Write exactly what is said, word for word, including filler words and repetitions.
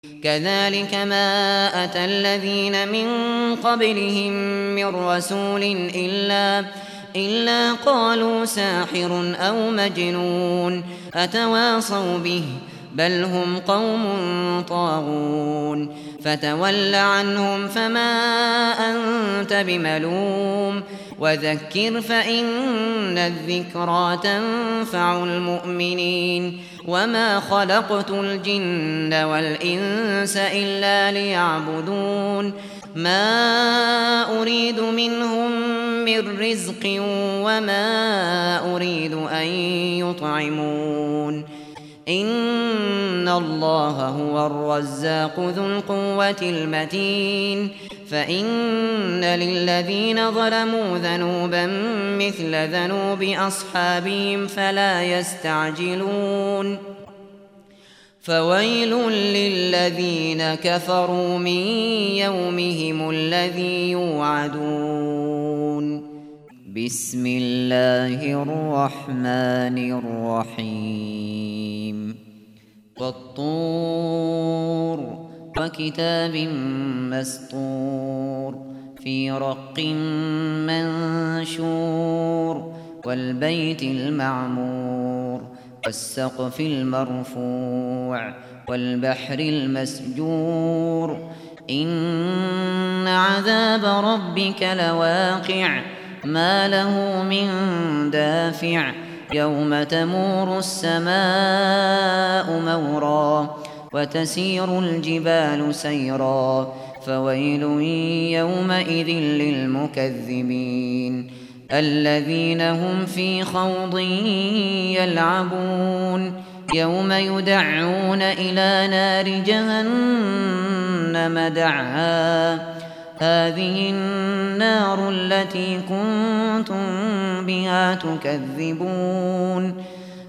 كذلك ما أتى الذين من قبلهم من رسول إلا, إلا قالوا ساحر أو مجنون أتواصوا به بل هم قوم طاغون فتول عنهم فما أنت بملوم وذكر فإن الذكرى تنفع المؤمنين وما خلقت الجن والإنس إلا ليعبدون ما أريد منهم من رزق وما أريد أن يطعمون إن الله هو الرزاق ذو القوة المتين فإن للذين ظلموا ذنوبا مثل ذنوب أصحابهم فلا يستعجلون فويل للذين كفروا من يومهم الذي يوعدون بسم الله الرحمن الرحيم والطور وكتاب مسطور في رق منشور والبيت المعمور والسقف المرفوع والبحر المسجور إن عذاب ربك لواقع ما له من دافع يوم تمور السماء مورا وتسير الجبال سيرا فويل يومئذ للمكذبين الذين هم في خوض يلعبون يوم يدعون إلى نار جهنم دعا هذه النار التي كنتم بها تكذبون